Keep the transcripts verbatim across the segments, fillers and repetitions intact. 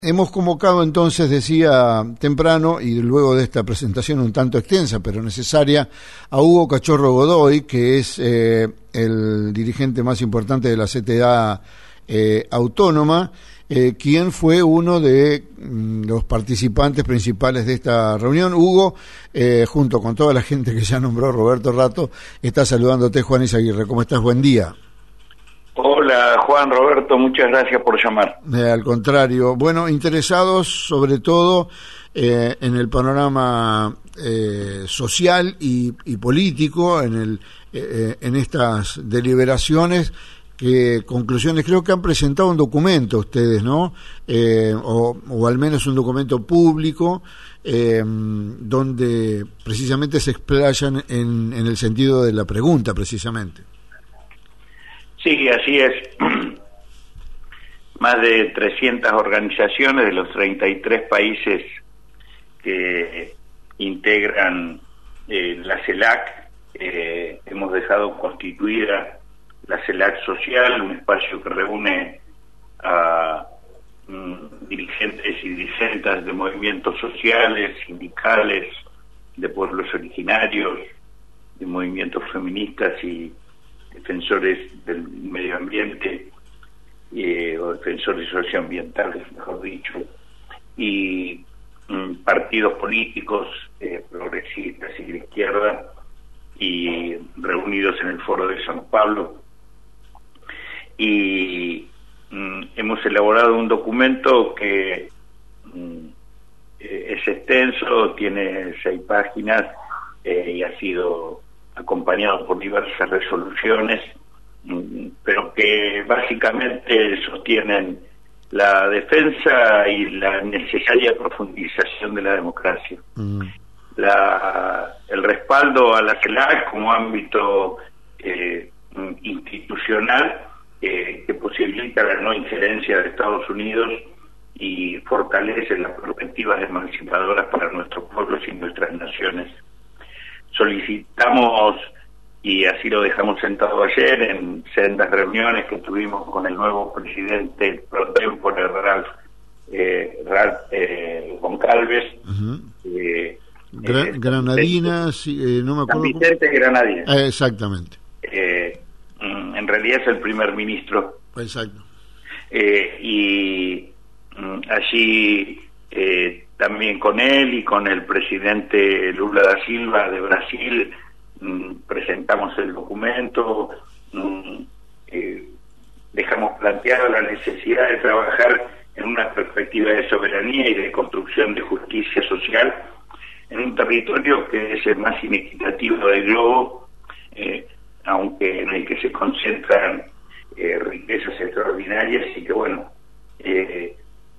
Hemos convocado entonces, decía temprano, y luego de esta presentación un tanto extensa pero necesaria, a Hugo Cachorro Godoy, que es eh, el dirigente más importante de la C T A eh, Autónoma, eh, quien fue uno de mm, los participantes principales de esta reunión. Hugo, eh, junto con toda la gente que ya nombró Roberto Rato, está saludándote. Juan Izaguirre, ¿cómo estás? Buen día. Hola Juan, Roberto, muchas gracias por llamar. Eh, al contrario, bueno, interesados sobre todo eh, en el panorama eh, social y, y político, en el eh, en estas deliberaciones, que conclusiones, creo que han presentado un documento ustedes, ¿no? Eh, o, o al menos un documento público eh, donde precisamente se explayan en, en el sentido de la pregunta, precisamente. Sí, así es. Más de trescientas organizaciones de los treinta y tres países que integran eh, la CELAC. Eh, hemos dejado constituida la CELAC Social, un espacio que reúne a mm, dirigentes y dirigentas de movimientos sociales, sindicales, de pueblos originarios, de movimientos feministas y defensores del medio ambiente, eh, o defensores socioambientales, mejor dicho, y mm, partidos políticos eh, progresistas y de izquierda, y reunidos en el Foro de San Pablo. Y mm, hemos elaborado un documento que mm, es extenso, tiene seis páginas eh, y ha sido acompañado por diversas resoluciones, pero que básicamente sostienen la defensa y la necesaria profundización de la democracia. Mm. La, el respaldo a la CELAC como ámbito eh, institucional eh, que posibilita la no injerencia de Estados Unidos y fortalece las perspectivas emancipadoras para nuestros pueblos y nuestras naciones. Solicitamos, y así lo dejamos sentado ayer en sendas reuniones que tuvimos con el nuevo presidente pro tempore, Ralph, eh, Ralph eh, Goncalves, uh-huh. eh, Gra eh, Granadinas, eh, no me acuerdo. San Vicente Granadinas. Eh, exactamente. Eh, en realidad es el primer ministro. Exacto. Eh, y mm, allí eh, también con él y con el presidente Lula da Silva de Brasil mmm, presentamos el documento, mmm, eh, dejamos planteada la necesidad de trabajar en una perspectiva de soberanía y de construcción de justicia social en un territorio que es el más inequitativo del globo, eh, aunque en el que se concentran eh, riquezas extraordinarias y que bueno, eh,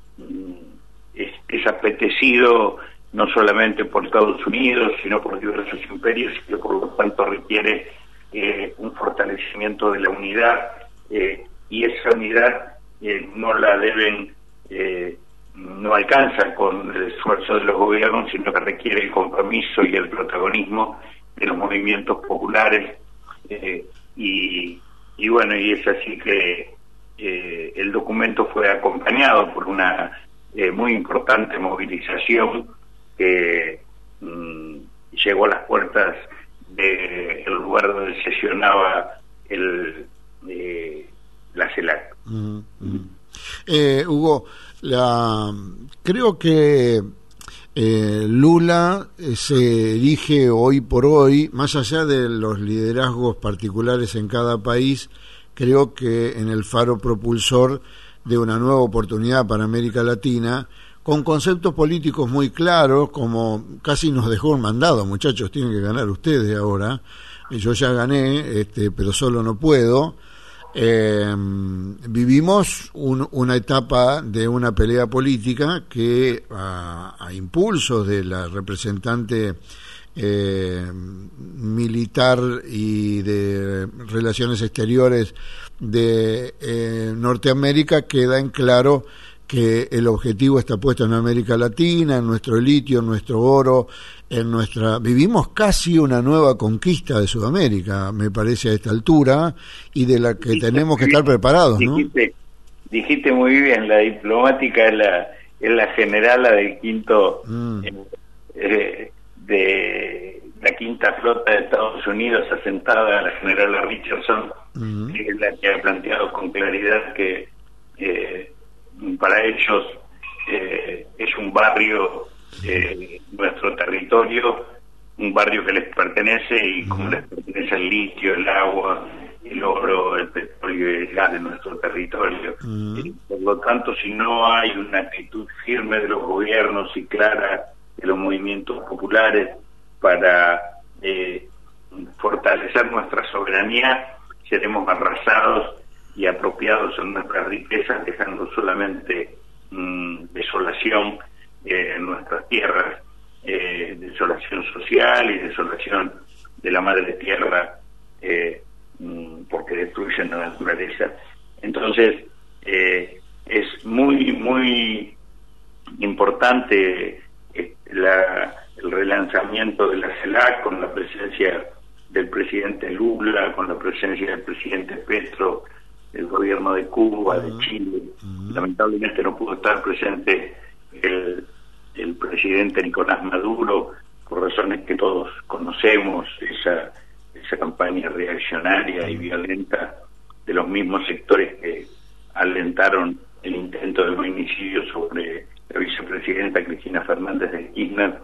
es, es apetecido no solamente por Estados Unidos, sino por diversos imperios, y que por lo tanto requiere eh, un fortalecimiento de la unidad, eh, y esa unidad eh, no la deben, eh, no alcanza con el esfuerzo de los gobiernos, sino que requiere el compromiso y el protagonismo de los movimientos populares, eh, y, y bueno, y es así que eh, el documento fue acompañado por una Eh, muy importante movilización que mmm, llegó a las puertas del de lugar donde sesionaba el eh, la CELAC. Mm, mm. Eh, Hugo, la, creo que eh, Lula eh, se erige hoy por hoy, más allá de los liderazgos particulares en cada país, creo que en el faro propulsor de una nueva oportunidad para América Latina, con conceptos políticos muy claros, como casi nos dejó un mandado: muchachos, tienen que ganar ustedes ahora, yo ya gané, este, pero solo no puedo. Eh, vivimos un, una etapa de una pelea política que a, a impulsos de la representante eh, militar y de relaciones exteriores de eh, Norteamérica, queda en claro que el objetivo está puesto en América Latina, en nuestro litio, en nuestro oro, en nuestra... Vivimos casi una nueva conquista de Sudamérica, me parece, a esta altura, y de la que dijiste, tenemos que estar preparados, ¿no? Dijiste, dijiste muy bien, la diplomática es la es la generala del quinto mm. eh, eh, de la quinta flota de Estados Unidos, asentada, la generala Richardson, Mm. que es la que ha planteado con claridad que eh, para ellos eh, es un barrio, eh, nuestro territorio, un barrio que les pertenece, y como les pertenece el litio, el agua, el oro, el petróleo y el gas de nuestro territorio. Mm. Y por lo tanto, si no hay una actitud firme de los gobiernos y clara de los movimientos populares para eh, fortalecer nuestra soberanía, seremos arrasados y apropiados en nuestras riquezas, dejando solamente mmm, desolación eh, en nuestras tierras, eh, desolación social y desolación de la madre tierra, eh, mmm, porque destruyen la naturaleza. Entonces, eh, es muy, muy importante eh, la, el relanzamiento de la CELAC con la presencia del presidente Lula, con la presencia del presidente Petro, del gobierno de Cuba, de Chile. Uh-huh. Lamentablemente no pudo estar presente el, el presidente Nicolás Maduro, por razones que todos conocemos, esa, esa campaña reaccionaria y violenta de los mismos sectores que alentaron el intento de magnicidio sobre la vicepresidenta Cristina Fernández de Kirchner,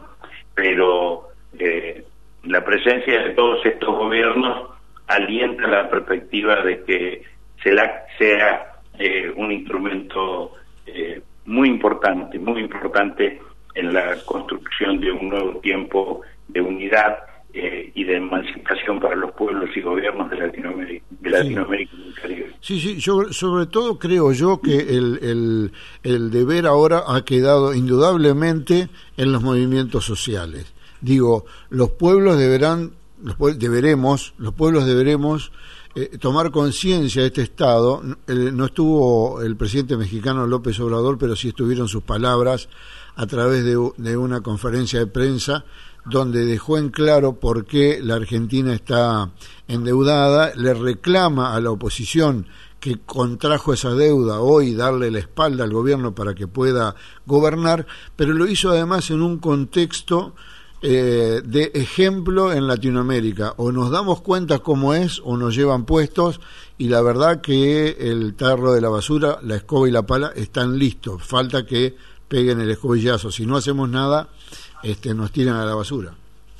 pero eh, la presencia de todos estos gobiernos alienta la perspectiva de que CELAC sea eh, un instrumento eh, muy importante, muy importante en la construcción de un nuevo tiempo de unidad eh, y de emancipación para los pueblos y gobiernos de Latinoamérica, de Latinoamérica y del Caribe. Sí, sí, yo sobre todo creo yo que el, el, el deber ahora ha quedado indudablemente en los movimientos sociales. Digo, los pueblos deberán, los pueblos, deberemos, los pueblos deberemos eh, tomar conciencia de este Estado. El, no estuvo el presidente mexicano López Obrador, pero sí estuvieron sus palabras a través de, de una conferencia de prensa donde dejó en claro por qué la Argentina está endeudada, le reclama a la oposición que contrajo esa deuda hoy darle la espalda al gobierno para que pueda gobernar, pero lo hizo además en un contexto Eh, de ejemplo en Latinoamérica. O nos damos cuenta cómo es o nos llevan puestos, y la verdad que el tarro de la basura, la escoba y la pala están listos, falta que peguen el escobillazo. Si no hacemos nada, este, nos tiran a la basura.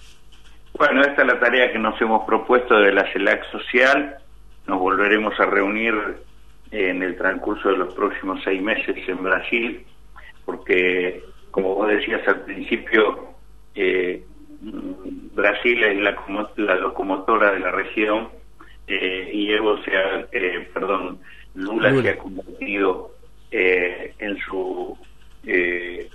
Bueno, esta es la tarea que nos hemos propuesto de la CELAC Social. Nos volveremos a reunir en el transcurso de los próximos seis meses en Brasil, porque, como vos decías al principio, Eh, Brasil es la, la locomotora de la región, eh, y Evo se ha, eh, perdón, Lula, Lula se ha convertido eh, en su eh,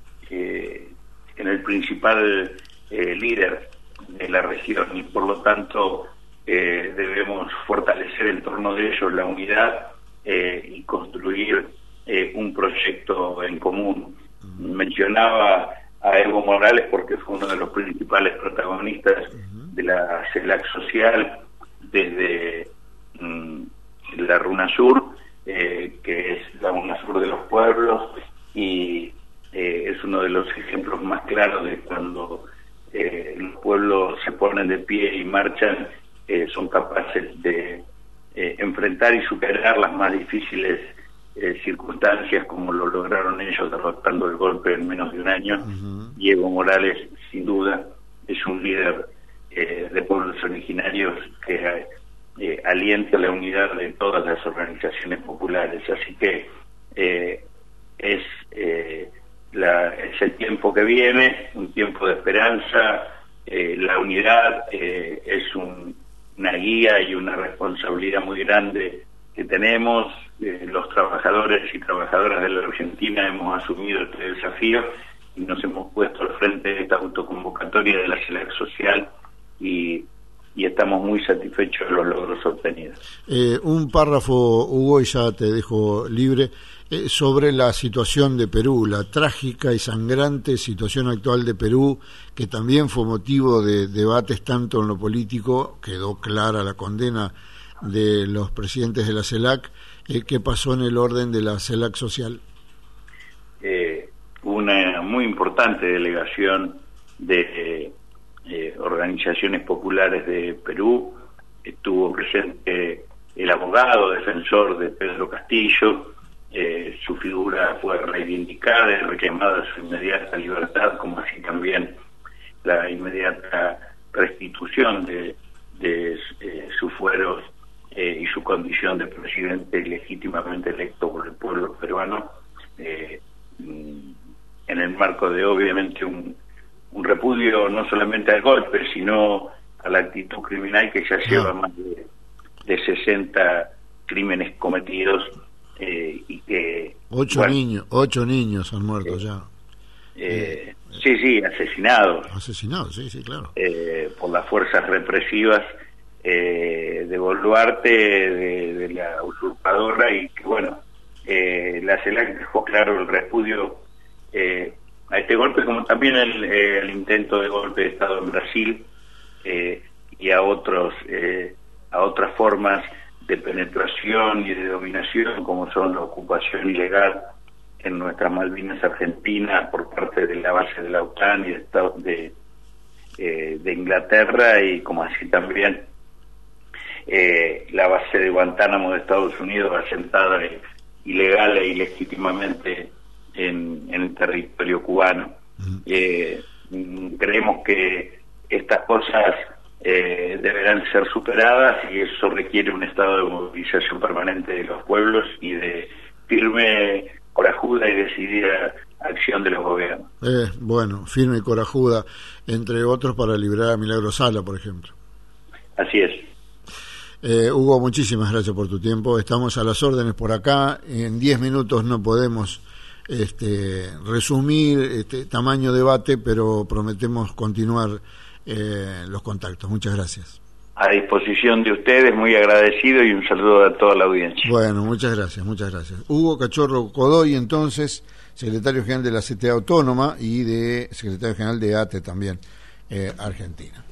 eh, en el principal eh, líder de la región, y por lo tanto eh, debemos fortalecer en torno de ellos la unidad eh, y construir eh, un proyecto en común. Uh-huh. Mencionaba a Evo Morales porque fue uno de los principales protagonistas uh-huh. de la CELAC Social desde mm, la RUNASUR, eh, que es la UNASUR de los pueblos, y eh, es uno de los ejemplos más claros de cuando eh, los pueblos se ponen de pie y marchan, eh, son capaces de eh, enfrentar y superar las más difíciles Eh, circunstancias, como lo lograron ellos derrotando el golpe en menos de un año. Uh-huh. Y Evo Morales, sin duda, es un líder eh, de pueblos originarios que eh, alienta la unidad de todas las organizaciones populares. Así que eh, es, eh, la, es el tiempo que viene, un tiempo de esperanza. Eh, la unidad eh, es un, una guía y una responsabilidad muy grande que tenemos. Eh, los trabajadores y trabajadoras de la Argentina hemos asumido este desafío y nos hemos puesto al frente de esta autoconvocatoria de la CELAC Social, y, y estamos muy satisfechos de los logros obtenidos. Eh, un párrafo, Hugo, y ya te dejo libre, eh, sobre la situación de Perú, la trágica y sangrante situación actual de Perú, que también fue motivo de debates tanto en lo político, quedó clara la condena de los presidentes de la CELAC. Eh, ¿Qué pasó en el orden de la CELAC Social? Eh, muy importante delegación de eh, eh, organizaciones populares de Perú. Estuvo presente el abogado defensor de Pedro Castillo. Eh, su figura fue reivindicada y reclamada su inmediata libertad, como así también la inmediata restitución de, de eh, sus fueros eh, y su condición de presidente legítimamente electo por el pueblo peruano, eh, en el marco de obviamente un, un repudio no solamente al golpe, sino a la actitud criminal que ya lleva más de, de sesenta crímenes cometidos. Eh, y que ocho bueno, niños ocho niños han muerto eh, ya eh, eh, sí sí asesinados asesinados sí sí claro eh, por las fuerzas represivas eh, de Boluarte, de, de la usurpadora, y que bueno eh, la CELAC dejó claro el repudio eh, a este golpe, como también el, eh, el intento de golpe de Estado en Brasil eh, y a otros eh, a otras formas de penetración y de dominación, como son la ocupación ilegal en nuestras Malvinas Argentinas por parte de la base de la OTAN y de, de, eh, de Inglaterra, y como así también eh, la base de Guantánamo de Estados Unidos, asentada eh, ilegal e ilegítimamente en, en el territorio cubano. Eh, creemos que estas cosas Eh, deberán ser superadas, y eso requiere un estado de movilización permanente de los pueblos y de firme, corajuda y decidida acción de los gobiernos. Eh, bueno, firme y corajuda, entre otros para liberar a Milagro Sala, por ejemplo. Así es. Eh, Hugo, muchísimas gracias por tu tiempo. Estamos a las órdenes por acá. En diez minutos no podemos este, resumir este tamaño debate, pero prometemos continuar Eh, los contactos. Muchas gracias. A disposición de ustedes, muy agradecido, y un saludo a toda la audiencia. Bueno, muchas gracias, muchas gracias. Hugo Cachorro Godoy, entonces, secretario general de la C T A Autónoma y de secretario general de A T E también, eh, Argentina.